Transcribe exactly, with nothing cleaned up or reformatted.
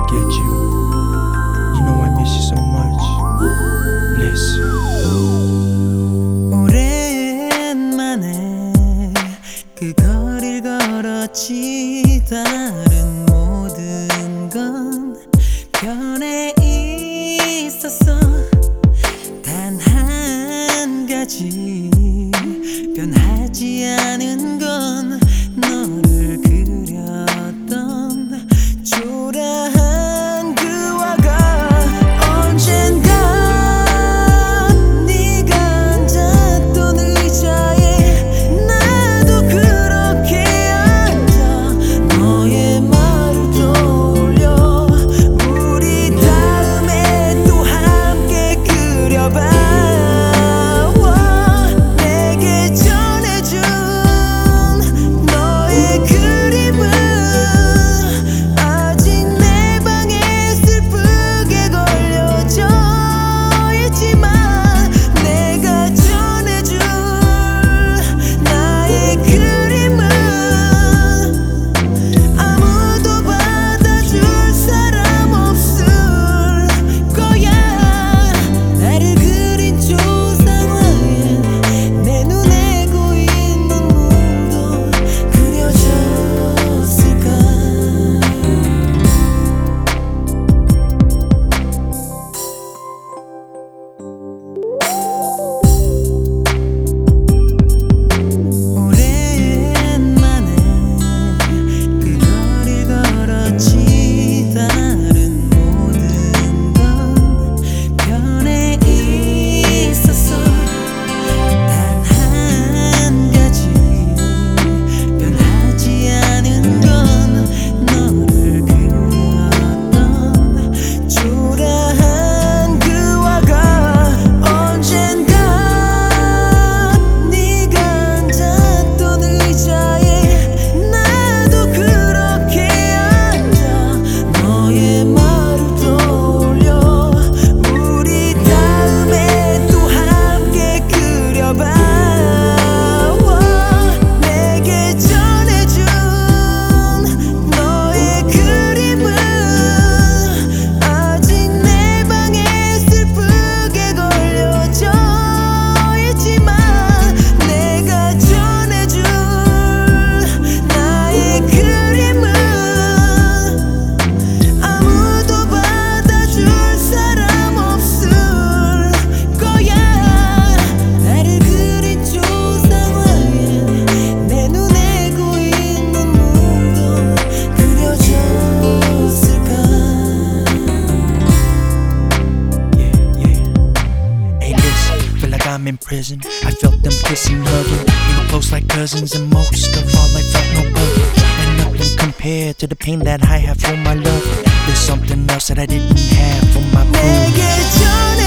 forget you. You know I miss you so much. Listen. 오랜만에 그 거리를 걸었지. 다른 모든 건 변해 있었어. 단 한 가지 변하지 않은 건 너를 그렸던 초라한 그 화가. 언젠가 네가 앉았던 의자에 나도 그렇게 앉아 너의 말을 떠올려. 우리 다음에 또 함께 그려봐. I'm in prison. I felt them kissing, hugging, we were close like cousins, and most of all I felt no bugging. And nothing compared to the pain that I have for my love. There's something else that I didn't have for my boo.